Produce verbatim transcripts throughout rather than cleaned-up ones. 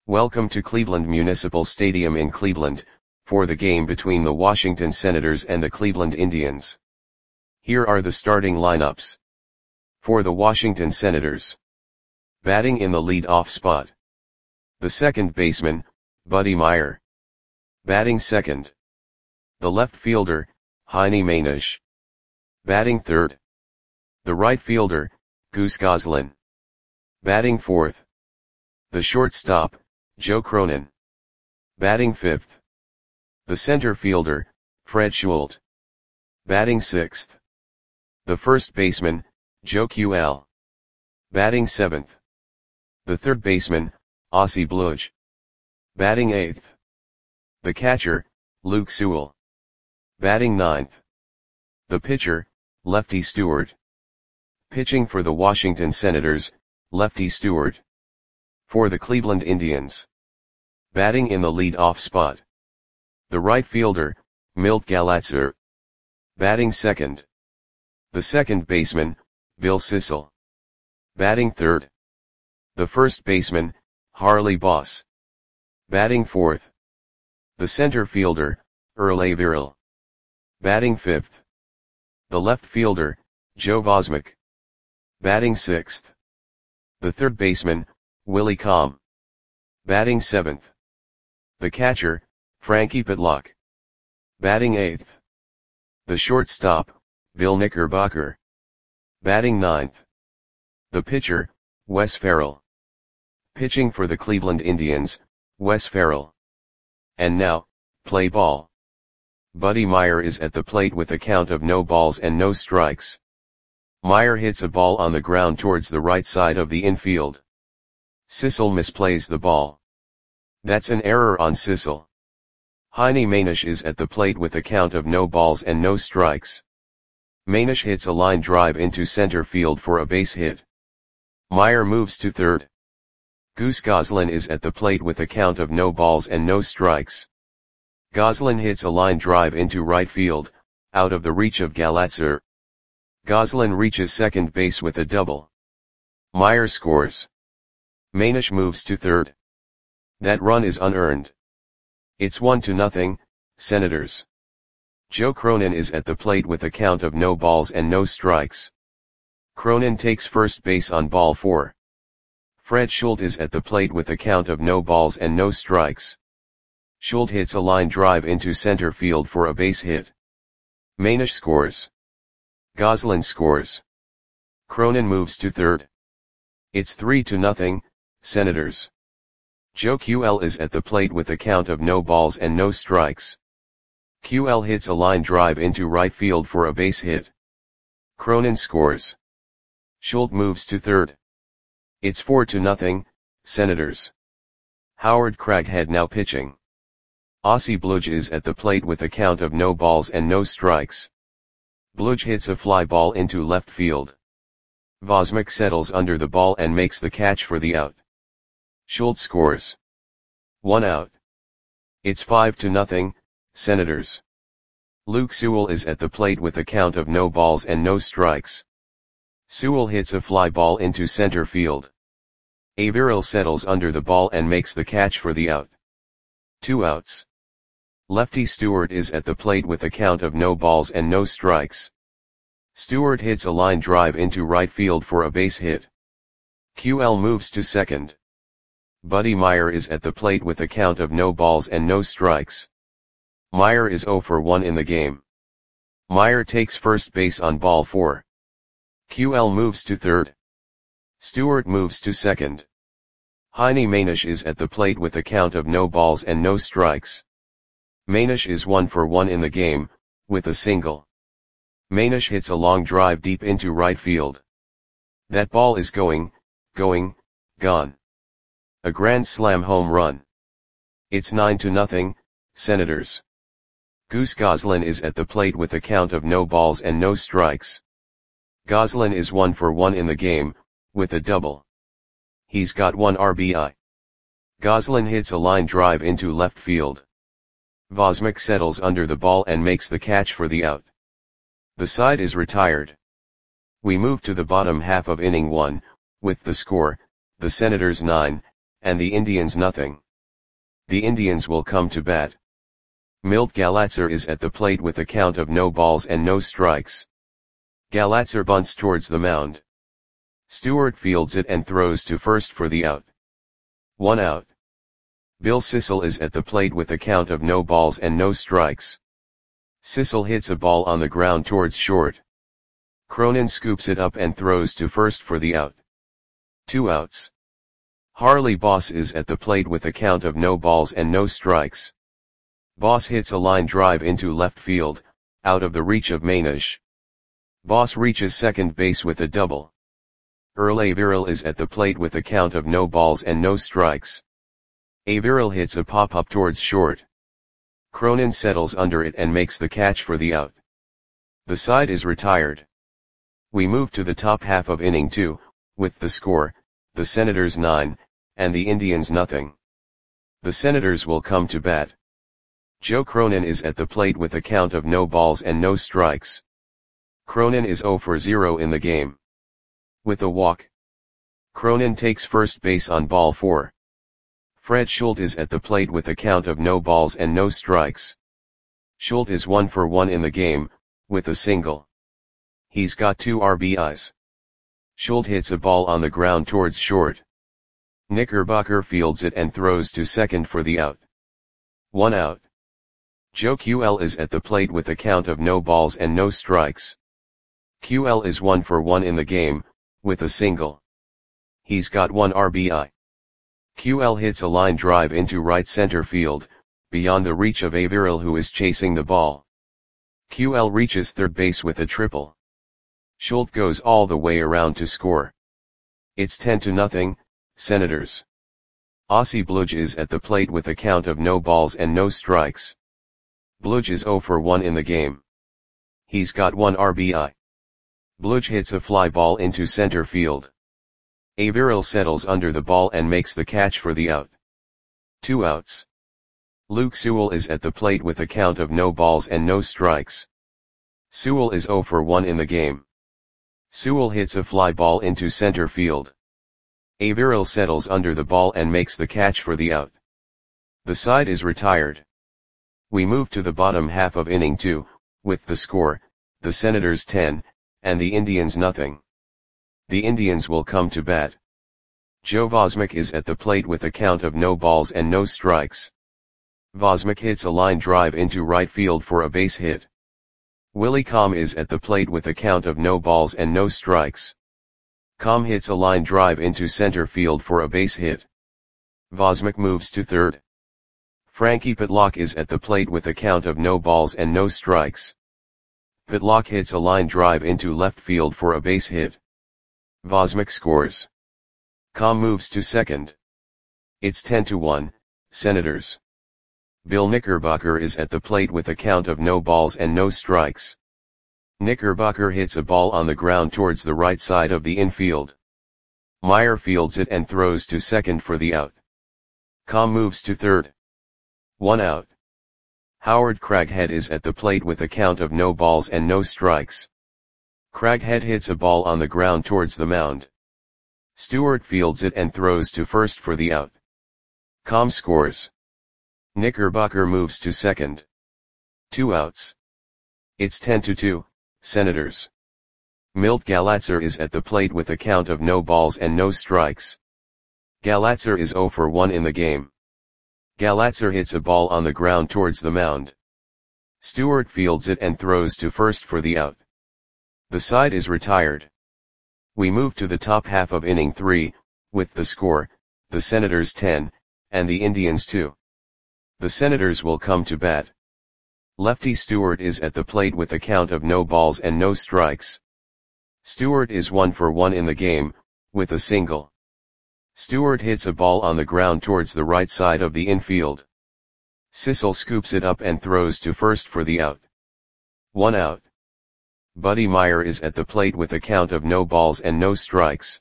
Welcome to Cleveland Municipal Stadium in Cleveland, for the game between the Washington Senators and the Cleveland Indians. Here are the starting lineups. For the Washington Senators. Batting in the lead-off spot. The second baseman, Buddy Myer. Batting second. The left fielder, Heini Mainish. Batting third. The right fielder, Goose Goslin. Batting fourth. The shortstop, Joe Cronin. Batting fifth. The center fielder, Fred Schult. Batting sixth. The first baseman, Joe Q L. Batting seventh. The third baseman, Ozzie Bludge. Batting eighth. The catcher, Luke Sewell. Batting ninth. The pitcher, Lefty Stewart. Pitching for the Washington Senators, Lefty Stewart. For the Cleveland Indians. Batting in the lead-off spot. The right fielder, Milt Galatzer. Batting second. The second baseman, Bill Sissel. Batting third. The first baseman, Harley Boss. Batting fourth. The center fielder, Earl Averill. Batting fifth. The left fielder, Joe Vosmick. Batting sixth. The third baseman, Willie Comm. Batting seventh. The catcher, Frankie Pitlock. Batting eighth. The shortstop, Bill Knickerbocker. Batting ninth. The pitcher, Wes Ferrell. Pitching for the Cleveland Indians, Wes Ferrell. And now, play ball. Buddy Myer is at the plate with a count of no balls and no strikes. Myer hits a ball on the ground towards the right side of the infield. Sissel misplays the ball. That's an error on Sissel. Heini Mainish is at the plate with a count of no balls and no strikes. Mainish hits a line drive into center field for a base hit. Myer moves to third. Goose Goslin is at the plate with a count of no balls and no strikes. Goslin hits a line drive into right field, out of the reach of Galatzer. Goslin reaches second base with a double. Myer scores. Mainish moves to third. That run is unearned. It's one to nothing, Senators. Joe Cronin is at the plate with a count of no balls and no strikes. Cronin takes first base on ball four. Fred Schult is at the plate with a count of no balls and no strikes. Schult hits a line drive into center field for a base hit. Mainish scores. Goslin scores. Cronin moves to third. It's three to nothing, Senators. Joe Q L is at the plate with a count of no balls and no strikes. Q L hits a line drive into right field for a base hit. Cronin scores. Schult moves to third. It's four to nothing, Senators. Howard Craighead now pitching. Ozzie Bludge is at the plate with a count of no balls and no strikes. Bludge hits a fly ball into left field. Vosmick settles under the ball and makes the catch for the out. Schult scores. One out. It's five to nothing, Senators. Luke Sewell is at the plate with a count of no balls and no strikes. Sewell hits a fly ball into center field. Averill settles under the ball and makes the catch for the out. Two outs. Lefty Stewart is at the plate with a count of no balls and no strikes. Stewart hits a line drive into right field for a base hit. Q L moves to second. Buddy Myer is at the plate with a count of no balls and no strikes. Myer is zero for one in the game. Myer takes first base on ball four. Q L moves to third. Stewart moves to second. Heini Mainish is at the plate with a count of no balls and no strikes. Mainish is one for one in the game, with a single. Mainish hits a long drive deep into right field. That ball is going, going, gone. A grand slam home run. It's nine to nothing, Senators. Goose Goslin is at the plate with a count of no balls and no strikes. Goslin is one for one in the game, with a double. He's got one R B I. Goslin hits a line drive into left field. Vosmick settles under the ball and makes the catch for the out. The side is retired. We move to the bottom half of inning one, with the score, the Senators nine, and the Indians nothing. The Indians will come to bat. Milt Galatzer is at the plate with a count of no balls and no strikes. Galatzer bunts towards the mound. Stewart fields it and throws to first for the out. One out. Bill Sissel is at the plate with a count of no balls and no strikes. Sissel hits a ball on the ground towards short. Cronin scoops it up and throws to first for the out. Two outs. Harley Boss is at the plate with a count of no balls and no strikes. Boss hits a line drive into left field, out of the reach of Manish. Boss reaches second base with a double. Earl Averill is at the plate with a count of no balls and no strikes. Averill hits a pop-up towards short. Cronin settles under it and makes the catch for the out. The side is retired. We move to the top half of inning two, with the score, the Senators nine, and the Indians nothing. The Senators will come to bat. Joe Cronin is at the plate with a count of no balls and no strikes. Cronin is zero for zero in the game. With a walk. Cronin takes first base on ball four. Fred Schultz is at the plate with a count of no balls and no strikes. Schultz is one for one in the game, with a single. He's got two R B Is. Schultz hits a ball on the ground towards short. Knickerbocker fields it and throws to second for the out. One out. Joe Q L is at the plate with a count of no balls and no strikes. Q L is one for one in the game, with a single. He's got one R B I. Q L hits a line drive into right center field, beyond the reach of Averill who is chasing the ball. Q L reaches third base with a triple. Schultz goes all the way around to score. It's ten to nothing, Senators. Ossie Bludge is at the plate with a count of no balls and no strikes. Bludge is zero for one in the game. He's got one R B I. Bludge hits a fly ball into center field. Averill settles under the ball and makes the catch for the out. Two outs. Luke Sewell is at the plate with a count of no balls and no strikes. Sewell is zero for one in the game. Sewell hits a fly ball into center field. Averill settles under the ball and makes the catch for the out. The side is retired. We move to the bottom half of inning two, with the score, the Senators ten, and the Indians nothing. The Indians will come to bat. Joe Vosmick is at the plate with a count of no balls and no strikes. Vosmick hits a line drive into right field for a base hit. Willie Comm is at the plate with a count of no balls and no strikes. Comm hits a line drive into center field for a base hit. Vosmick moves to third. Frankie Pitlock is at the plate with a count of no balls and no strikes. Pitlock hits a line drive into left field for a base hit. Vosmick scores. Comm moves to second. It's ten to one, Senators. Bill Knickerbocker is at the plate with a count of no balls and no strikes. Knickerbocker hits a ball on the ground towards the right side of the infield. Meyer fields it and throws to second for the out. Comm moves to third. One out. Howard Craghead is at the plate with a count of no balls and no strikes. Craghead hits a ball on the ground towards the mound. Stewart fields it and throws to first for the out. Comm scores. Knickerbocker moves to second. Two outs. It's ten to two, Senators. Milt Galatzer is at the plate with a count of no balls and no strikes. Galatzer is zero for one in the game. Galatzer hits a ball on the ground towards the mound. Stewart fields it and throws to first for the out. The side is retired. We move to the top half of inning three, with the score, the Senators ten, and the Indians two. The Senators will come to bat. Lefty Stewart is at the plate with a count of no balls and no strikes. Stewart is one for one in the game, with a single. Stewart hits a ball on the ground towards the right side of the infield. Sissel scoops it up and throws to first for the out. One out. Buddy Meyer is at the plate with a count of no balls and no strikes.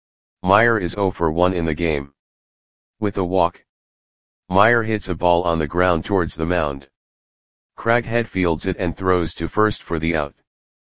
Meyer is zero for one in the game. With a walk. Meyer hits a ball on the ground towards the mound. Craghead fields it and throws to first for the out.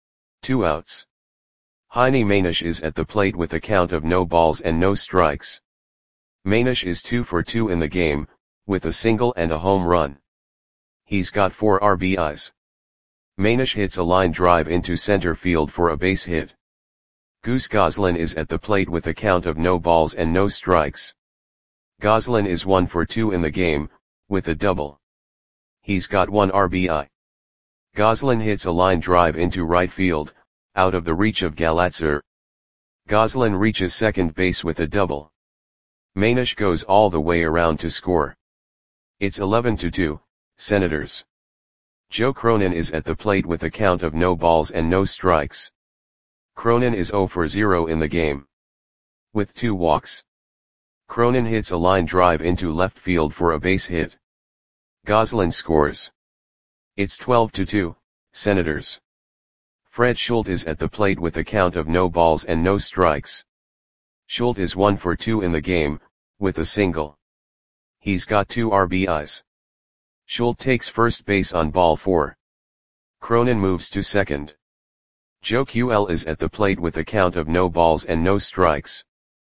Two outs. Heine Manish is at the plate with a count of no balls and no strikes. Manish is two for two in the game, with a single and a home run. He's got four R B Is. Manish hits a line drive into center field for a base hit. Goose Goslin is at the plate with a count of no balls and no strikes. Goslin is one for two in the game, with a double. He's got one R B I. Goslin hits a line drive into right field, out of the reach of Galatzar. Goslin reaches second base with a double. Manish goes all the way around to score. It's eleven to two, Senators. Joe Cronin is at the plate with a count of no balls and no strikes. Cronin is zero for zero in the game, with two walks. Cronin hits a line drive into left field for a base hit. Goslin scores. It's twelve to two, Senators. Fred Schultz is at the plate with a count of no balls and no strikes. Schultz is one for two in the game, with a single. He's got two R B Is. Schultz takes first base on ball four. Cronin moves to second. Joe Q L is at the plate with a count of no balls and no strikes.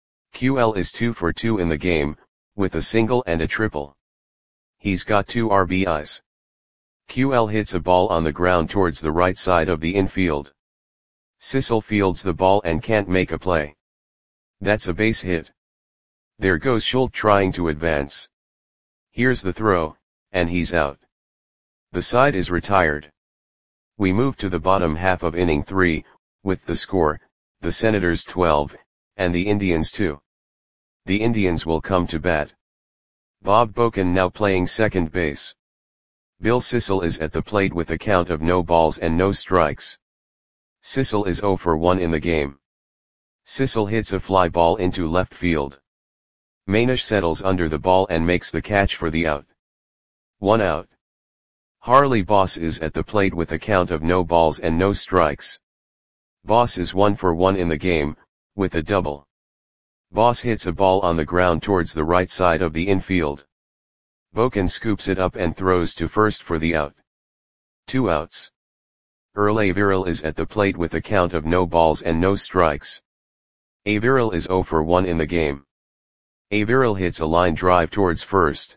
Q L is two for two in the game, with a single and a triple. He's got two R B Is. Q L hits a ball on the ground towards the right side of the infield. Sissel fields the ball and can't make a play. That's a base hit. There goes Schultz trying to advance. Here's the throw, and he's out. The side is retired. We move to the bottom half of inning three, with the score, the Senators twelve, and the Indians two. The Indians will come to bat. Bob Boken now playing second base. Bill Sissel is at the plate with a count of no balls and no strikes. Sissel is zero for one in the game. Sissel hits a fly ball into left field. Manish settles under the ball and makes the catch for the out. One out. Harley Boss is at the plate with a count of no balls and no strikes. Boss is one for one in the game, with a double. Boss hits a ball on the ground towards the right side of the infield. Boken scoops it up and throws to first for the out. Two outs. Earl Averill is at the plate with a count of no balls and no strikes. Averill is zero for one in the game. Averill hits a line drive towards first.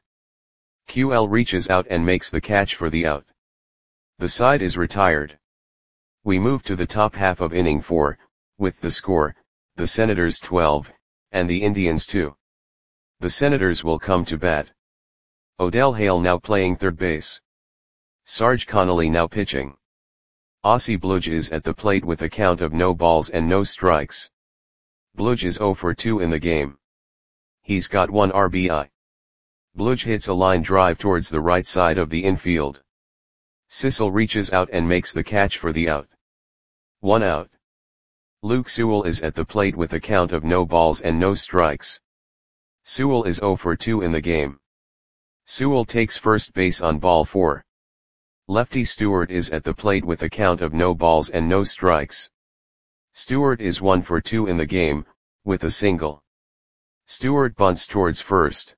Q L reaches out and makes the catch for the out. The side is retired. We move to the top half of inning four, with the score, the Senators twelve, and the Indians two. The Senators will come to bat. Odell Hale now playing third base. Sarge Connolly now pitching. Ossie Bludge is at the plate with a count of no balls and no strikes. Bludge is zero for two in the game. He's got one R B I. Bludge hits a line drive towards the right side of the infield. Sissel reaches out and makes the catch for the out. One out. Luke Sewell is at the plate with a count of no balls and no strikes. Sewell is zero for two in the game. Sewell takes first base on ball four. Lefty Stewart is at the plate with a count of no balls and no strikes. Stewart is one for two in the game, with a single. Stewart bunts towards first.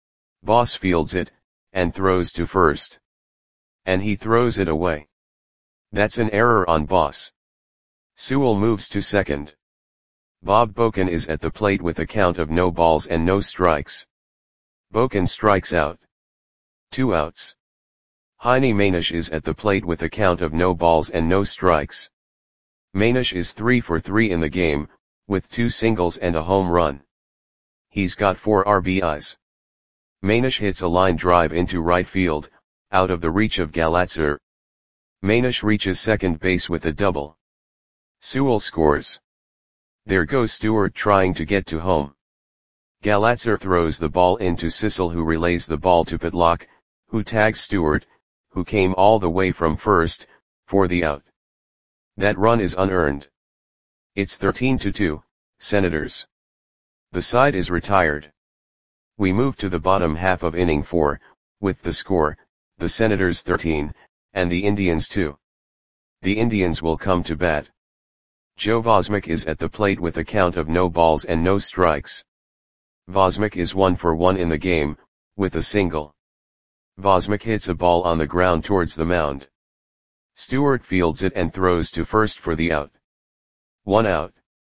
Boss fields it, and throws to first. And he throws it away. That's an error on Boss. Sewell moves to second. Bob Boken is at the plate with a count of no balls and no strikes. Boken strikes out. Two outs. Heine Manish is at the plate with a count of no balls and no strikes. Manish is three for three in the game, with two singles and a home run. He's got four R B Is. Manish hits a line drive into right field, out of the reach of Galatzar. Manish reaches second base with a double. Sewell scores. There goes Stewart trying to get to home. Galatzar throws the ball into Sissel, who relays the ball to Pitlock, who tags Stewart, who came all the way from first, for the out. That run is unearned. It's thirteen to two, Senators. The side is retired. We move to the bottom half of inning four, with the score, the Senators thirteen, and the Indians two. The Indians will come to bat. Joe Vosmick is at the plate with a count of no balls and no strikes. Vosmick is one for one in the game, with a single. Vosmick hits a ball on the ground towards the mound. Stewart fields it and throws to first for the out. One out.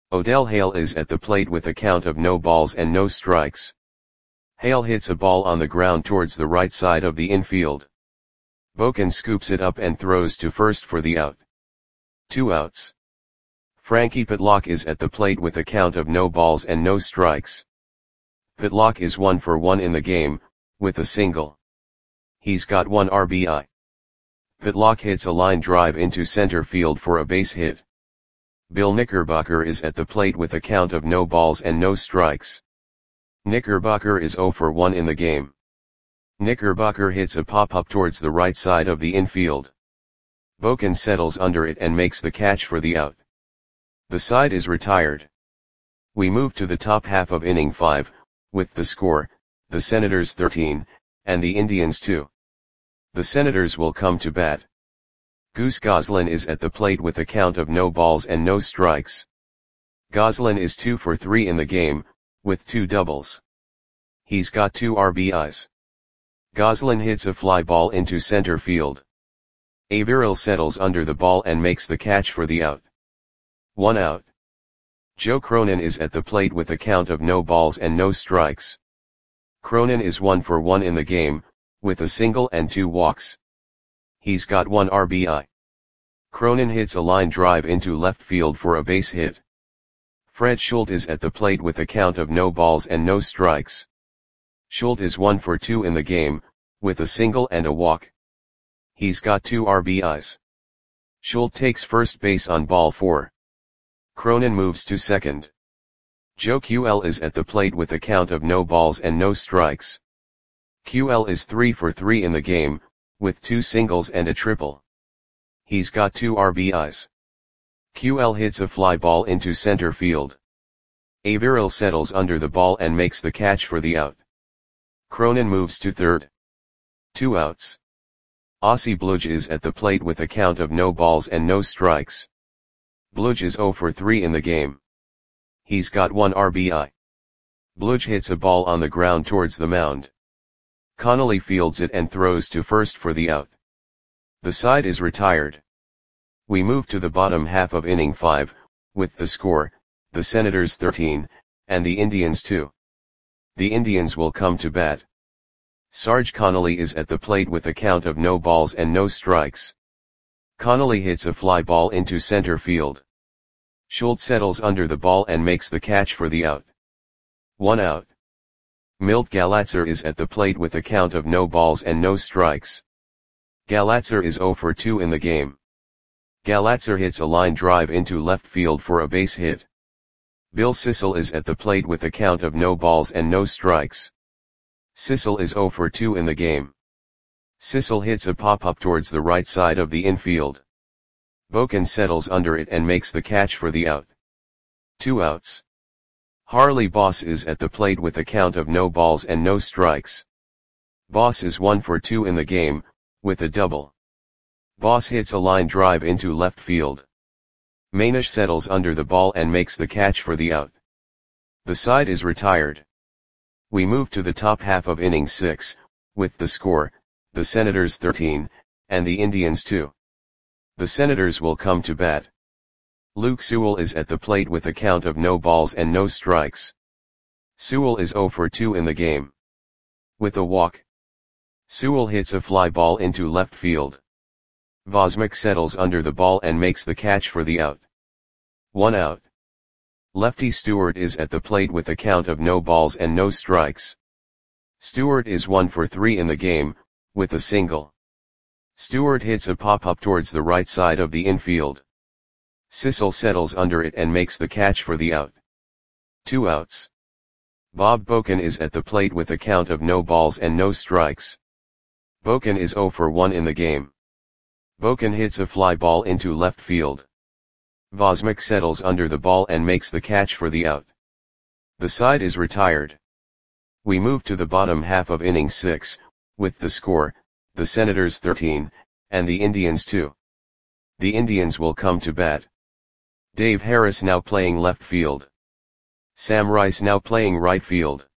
Odell Hale is at the plate with a count of no balls and no strikes. Hale hits a ball on the ground towards the right side of the infield. Boken scoops it up and throws to first for the out. Two outs. Frankie Pitlock is at the plate with a count of no balls and no strikes. Pitlock is one for one in the game, with a single. He's got one R B I. Pitlock hits a line drive into center field for a base hit. Bill Knickerbocker is at the plate with a count of no balls and no strikes. Knickerbocker is zero for one in the game. Knickerbocker hits a pop-up towards the right side of the infield. Boken settles under it and makes the catch for the out. The side is retired. We move to the top half of inning five, with the score, the Senators thirteen, and the Indians two. The Senators will come to bat. Goose Goslin is at the plate with a count of no balls and no strikes. Goslin is two for three in the game, with two doubles. He's got two R B Is. Goslin hits a fly ball into center field. Averill settles under the ball and makes the catch for the out. One out. Joe Cronin is at the plate with a count of no balls and no strikes. Cronin is one for one in the game, with a single and two walks. He's got one R B I. Cronin hits a line drive into left field for a base hit. Fred Schultz is at the plate with a count of no balls and no strikes. Schultz is one for two in the game, with a single and a walk. He's got two R B Is. Schultz takes first base on ball four. Cronin moves to second. Joe Q L is at the plate with a count of no balls and no strikes. Q L is three for three in the game, with two singles and a triple. He's got two R B Is. Q L hits a fly ball into center field. Averill settles under the ball and makes the catch for the out. Cronin moves to third. Two outs. Ossie Bludge is at the plate with a count of no balls and no strikes. Bludge is zero for three in the game. He's got one R B I. Bludge hits a ball on the ground towards the mound. Connolly fields it and throws to first for the out. The side is retired. We move to the bottom half of inning five, with the score, the Senators thirteen, and the Indians two. The Indians will come to bat. Sarge Connolly is at the plate with a count of no balls and no strikes. Connolly hits a fly ball into center field. Schultz settles under the ball and makes the catch for the out. One out. Milt Galatzer is at the plate with a count of no balls and no strikes. Galatzer is zero for two in the game. Galatzer hits a line drive into left field for a base hit. Bill Sissel is at the plate with a count of no balls and no strikes. Sissel is zero for two in the game. Sissel hits a pop-up towards the right side of the infield. Boken settles under it and makes the catch for the out. Two outs. Harley Boss is at the plate with a count of no balls and no strikes. Boss is one for two in the game, with a double. Boss hits a line drive into left field. Manish settles under the ball and makes the catch for the out. The side is retired. We move to the top half of inning six, with the score, the Senators thirteen, and the Indians two. The Senators will come to bat. Luke Sewell is at the plate with a count of no balls and no strikes. Sewell is zero for two in the game. With a walk. Sewell hits a fly ball into left field. Vosmick settles under the ball and makes the catch for the out. One out. Lefty Stewart is at the plate with a count of no balls and no strikes. Stewart is one for three in the game, with a single. Stewart hits a pop-up towards the right side of the infield. Sissel settles under it and makes the catch for the out. Two outs. Bob Boken is at the plate with a count of no balls and no strikes. Boken is zero for one in the game. Boken hits a fly ball into left field. Vosmick settles under the ball and makes the catch for the out. The side is retired. We move to the bottom half of inning six, with the score, the Senators thirteen, and the Indians two. The Indians will come to bat. Dave Harris now playing left field. Sam Rice now playing right field.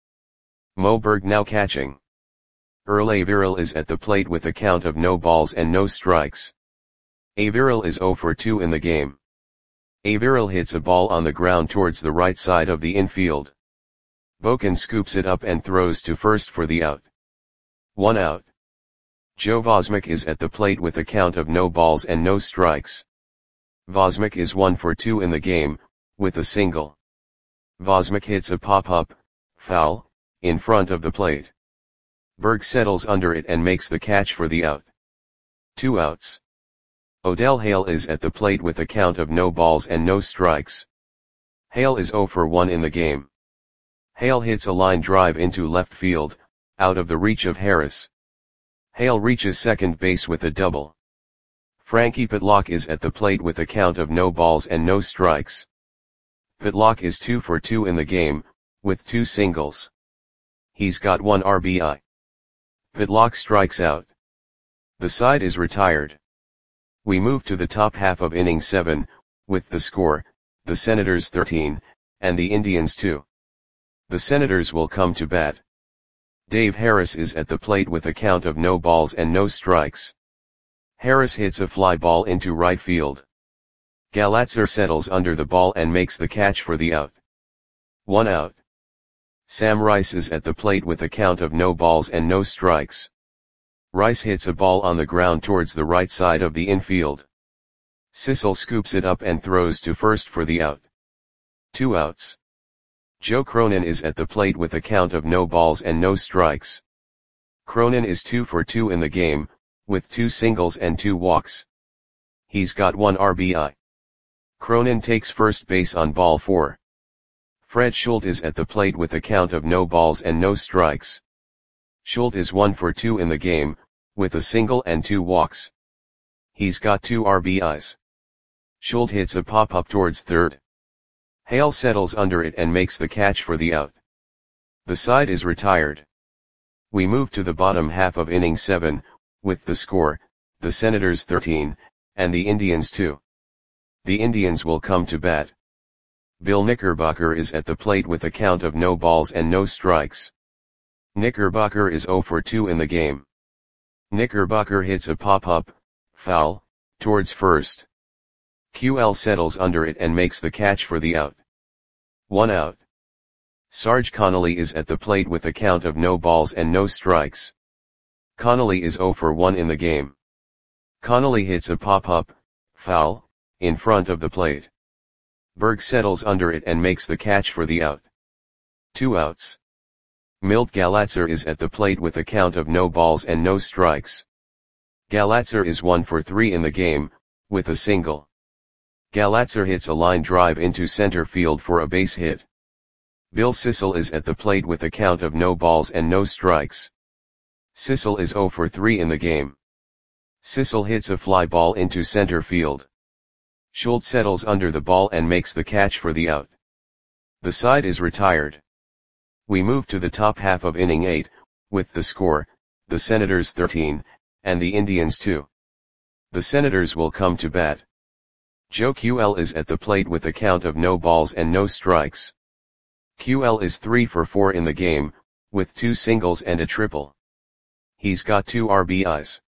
Moberg now catching. Earl Averill is at the plate with a count of no balls and no strikes. Averill is zero for two in the game. Averill hits a ball on the ground towards the right side of the infield. Boken scoops it up and throws to first for the out. One out. Joe Vosmik is at the plate with a count of no balls and no strikes. Vosmik is one for two in the game, with a single. Vosmik hits a pop-up, foul, in front of the plate. Berg settles under it and makes the catch for the out. Two outs. Odell Hale is at the plate with a count of no balls and no strikes. Hale is zero for one in the game. Hale hits a line drive into left field, out of the reach of Harris. Hale reaches second base with a double. Frankie Pitlock is at the plate with a count of no balls and no strikes. Pitlock is two for two in the game, with two singles. He's got one R B I. Pitlock strikes out. The side is retired. We move to the top half of inning seven, with the score, the Senators thirteen, and the Indians two. The Senators will come to bat. Dave Harris is at the plate with a count of no balls and no strikes. Harris hits a fly ball into right field. Galatzer settles under the ball and makes the catch for the out. One out. Sam Rice is at the plate with a count of no balls and no strikes. Rice hits a ball on the ground towards the right side of the infield. Sissel scoops it up and throws to first for the out. Two outs. Joe Cronin is at the plate with a count of no balls and no strikes. Cronin is two for two in the game, with two singles and two walks. He's got one R B I. Cronin takes first base on ball four. Fred Schultz is at the plate with a count of no balls and no strikes. Schultz is one for two in the game, with a single and two walks. He's got two R B Is. Schultz hits a pop-up towards third. Hale settles under it and makes the catch for the out. The side is retired. We move to the bottom half of inning seven, with the score, the Senators thirteen, and the Indians two. The Indians will come to bat. Bill Knickerbocker is at the plate with a count of no balls and no strikes. Knickerbocker is zero for two in the game. Knickerbocker hits a pop-up, foul, towards first. Q L settles under it and makes the catch for the out. One out. Sarge Connolly is at the plate with a count of no balls and no strikes. Connolly is zero for one in the game. Connolly hits a pop-up, foul, in front of the plate. Berg settles under it and makes the catch for the out. Two outs. Milt Galatzer is at the plate with a count of no balls and no strikes. Galatzer is one for three in the game, with a single. Galatzer hits a line drive into center field for a base hit. Bill Sissel is at the plate with a count of no balls and no strikes. Sissel is zero for three in the game. Sissel hits a fly ball into center field. Schultz settles under the ball and makes the catch for the out. The side is retired. We move to the top half of inning eight, with the score, the Senators thirteen, and the Indians two. The Senators will come to bat. Joe Q L is at the plate with a count of no balls and no strikes. Q L is three for four in the game, with two singles and a triple. He's got two R B Is.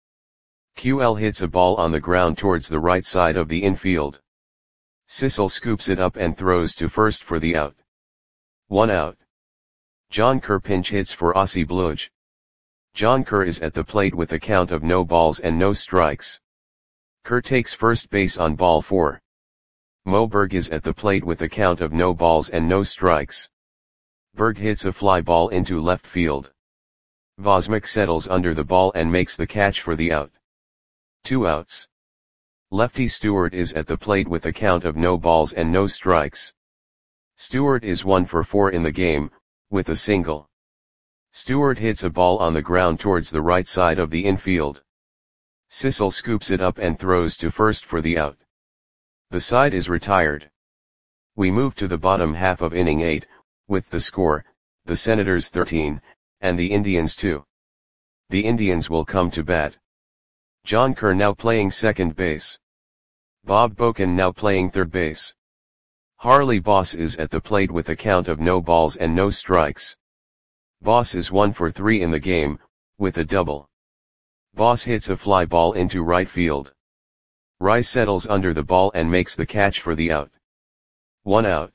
Q L hits a ball on the ground towards the right side of the infield. Sissel scoops it up and throws to first for the out. One out. John Kerr pinch hits for Ossie Bluge. John Kerr is at the plate with a count of no balls and no strikes. Kerr takes first base on ball four. Mo Berg is at the plate with a count of no balls and no strikes. Berg hits a fly ball into left field. Vosmik settles under the ball and makes the catch for the out. Two outs. Lefty Stewart is at the plate with a count of no balls and no strikes. Stewart is one for four in the game, with a single. Stewart hits a ball on the ground towards the right side of the infield. Sissel scoops it up and throws to first for the out. The side is retired. We move to the bottom half of inning eight, with the score, the Senators thirteen, and the Indians two. The Indians will come to bat. John Kerr now playing second base. Bob Boken now playing third base. Harley Boss is at the plate with a count of no balls and no strikes. Boss is one for three in the game, with a double. Boss hits a fly ball into right field. Rice settles under the ball and makes the catch for the out. One out.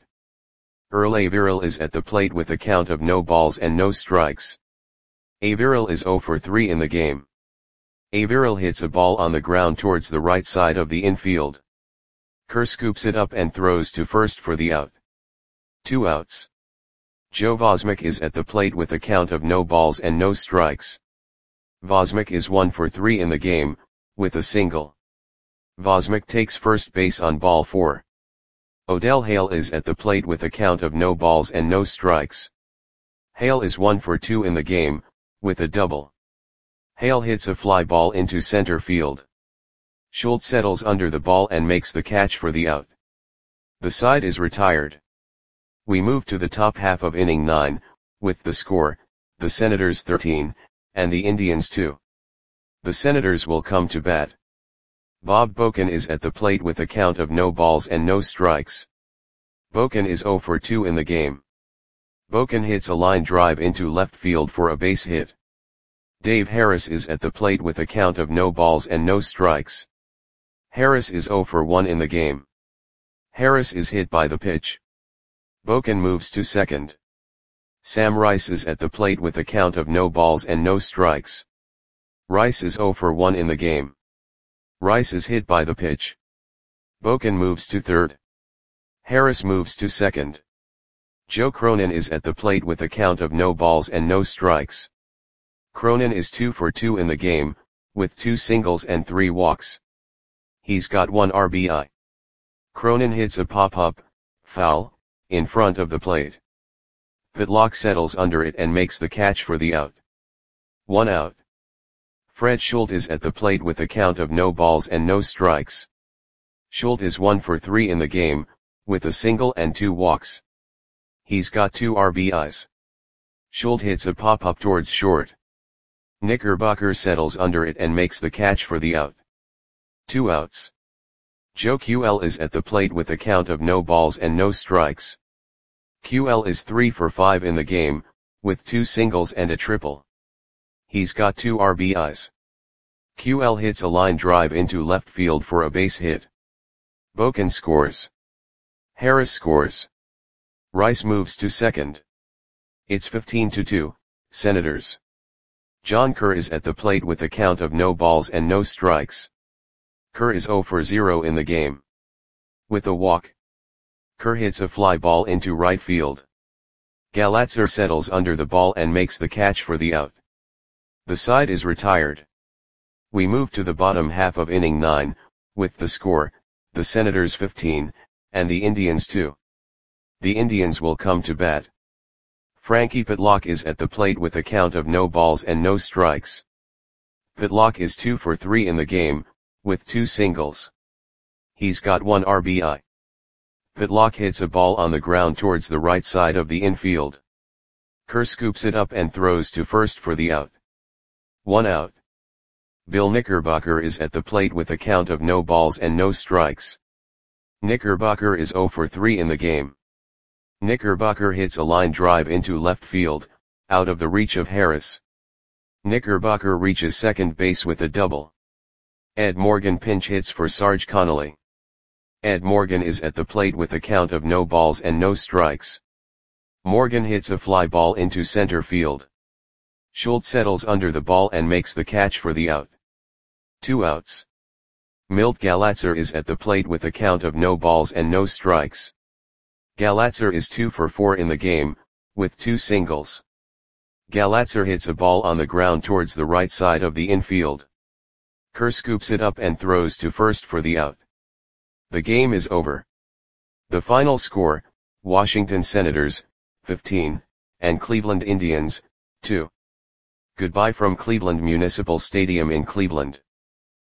Earl Averill is at the plate with a count of no balls and no strikes. Averill is zero for three in the game. Averill hits a ball on the ground towards the right side of the infield. Kerr scoops it up and throws to first for the out. Two outs. Joe Vosmik is at the plate with a count of no balls and no strikes. Vosmik is one for three in the game, with a single. Vosmik takes first base on ball four. Odell Hale is at the plate with a count of no balls and no strikes. Hale is one for two in the game, with a double. Hale hits a fly ball into center field. Schultz settles under the ball and makes the catch for the out. The side is retired. We move to the top half of inning nine, with the score, the Senators thirteen, and the Indians two. The Senators will come to bat. Bob Boken is at the plate with a count of no balls and no strikes. Boken is zero for two in the game. Boken hits a line drive into left field for a base hit. Dave Harris is at the plate with a count of no balls and no strikes. Harris is zero for one in the game. Harris is hit by the pitch. Boken moves to second. Sam Rice is at the plate with a count of no balls and no strikes. Rice is zero for one in the game. Rice is hit by the pitch. Boken moves to third. Harris moves to second. Joe Cronin is at the plate with a count of no balls and no strikes. Cronin is two for two in the game, with two singles and three walks. He's got one R B I. Cronin hits a pop-up, foul, in front of the plate. Pitlock settles under it and makes the catch for the out. One out. Fred Schultz is at the plate with a count of no balls and no strikes. Schultz is one for three in the game, with a single and two walks. He's got two R B Is. Schultz hits a pop-up towards short. Knickerbocker settles under it and makes the catch for the out. Two outs. Joe Q L is at the plate with a count of no balls and no strikes. Q L is three for five in the game, with two singles and a triple. He's got two R B Is. Q L hits a line drive into left field for a base hit. Boken scores. Harris scores. Rice moves to second. It's fifteen to two, Senators. John Kerr is at the plate with a count of no balls and no strikes. Kerr is zero for zero in the game. With a walk. Kerr hits a fly ball into right field. Galatzer settles under the ball and makes the catch for the out. The side is retired. We move to the bottom half of inning nine, with the score, the Senators fifteen, and the Indians two. The Indians will come to bat. Frankie Pitlock is at the plate with a count of no balls and no strikes. Pitlock is two for three in the game, with two singles. He's got one R B I. Pitlock hits a ball on the ground towards the right side of the infield. Kerr scoops it up and throws to first for the out. One out. Bill Knickerbocker is at the plate with a count of no balls and no strikes. Knickerbocker is zero for three in the game. Knickerbocker hits a line drive into left field, out of the reach of Harris. Knickerbocker reaches second base with a double. Ed Morgan pinch hits for Sarge Connolly. Ed Morgan is at the plate with a count of no balls and no strikes. Morgan hits a fly ball into center field. Schultz settles under the ball and makes the catch for the out. Two outs. Milt Galatzer is at the plate with a count of no balls and no strikes. Galatzer is two for four in the game, with two singles. Galatzer hits a ball on the ground towards the right side of the infield. Kerr scoops it up and throws to first for the out. The game is over. The final score, Washington Senators, fifteen, and Cleveland Indians, two. Goodbye from Cleveland Municipal Stadium in Cleveland.